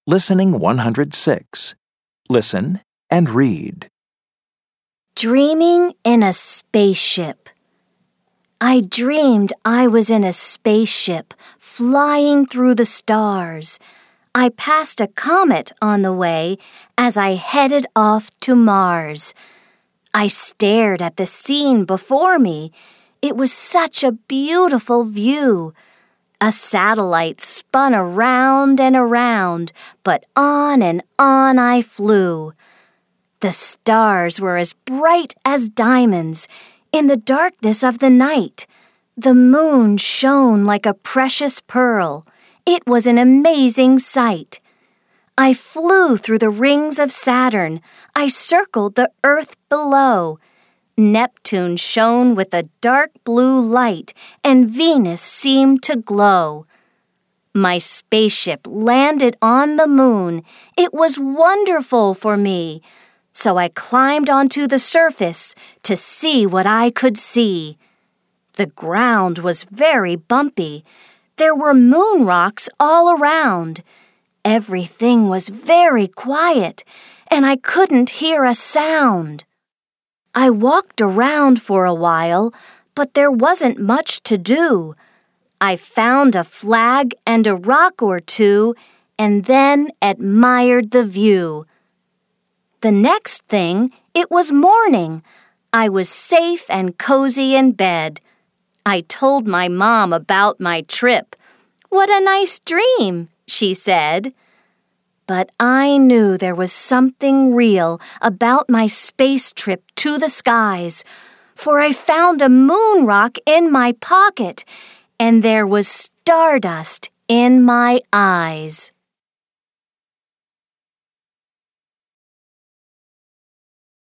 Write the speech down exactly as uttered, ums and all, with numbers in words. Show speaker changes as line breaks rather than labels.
Listening one hundred six. Listen and read.
Dreaming in a spaceship. I dreamed I was in a spaceship flying through the stars. I passed a comet on the way as I headed off to Mars. I stared at the scene before me. It was such a beautiful view. A satellite spun around and around, but on and on I flew. The stars were as bright as diamonds in the darkness of the night. The moon shone like a precious pearl. It was an amazing sight. I flew through the rings of Saturn. I circled the earth below. Neptune shone with a dark blue light, and Venus seemed to glow. My spaceship landed on the moon. It was wonderful for me. So I climbed onto the surface to see what I could see. The ground was very bumpy. There were moon rocks all around. Everything was very quiet, and I couldn't hear a sound. I walked around for a while, but there wasn't much to do. I found a flag and a rock or two, and then admired the view. The next thing, it was morning. I was safe and cozy in bed. I told my mom about my trip. "What a nice dream," she said. But I knew there was something real about my space trip to the skies, for I found a moon rock in my pocket, and there was stardust in my eyes.